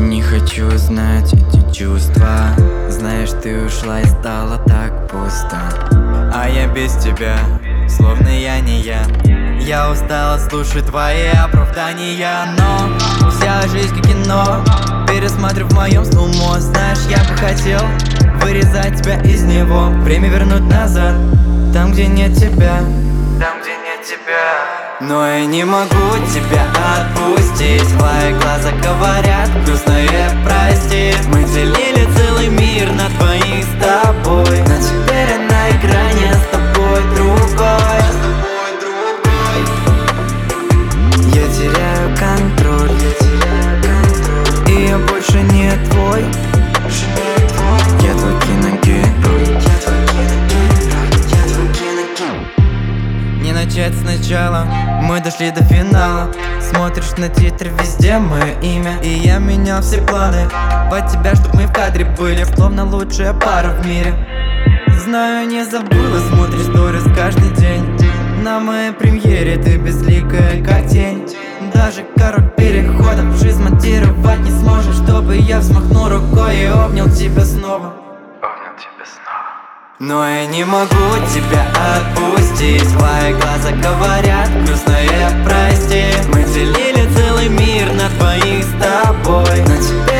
не хочу знать эти чувства. Знаешь, ты ушла и стало так пусто. А я без тебя, словно я не я. Я устала слушать твои оправдания, но вся жизнь как кино. Пересмотрю в моем сну мост. Знаешь, я бы хотел вырезать тебя из него. Время вернуть назад, там, где нет тебя. Там, где нет тебя. Но я не могу тебя отпустить. Твои глаза говорят грустное прости. Мы делили целый мир на двоих с тобой, но теперь на экране с тобой другой. Я теряю контроль, и я больше не твой. Я твой киногерой. Не начать сначала, мы дошли до финала. Смотришь на титры, везде мое имя. И я менял все планы под тебя, чтоб мы в кадре были, словно лучшая пара в мире. Знаю, не забыла, смотришь сторис каждый день. На моей премьере ты безликая, как тень. Даже король переходов жизнь монтировать не сможет, чтобы я взмахнул рукой и обнял тебя снова. Но я не могу тебя отпустить. Твои глаза говорят грустное прости. Мы делили целый мир на двоих с тобой, но теперь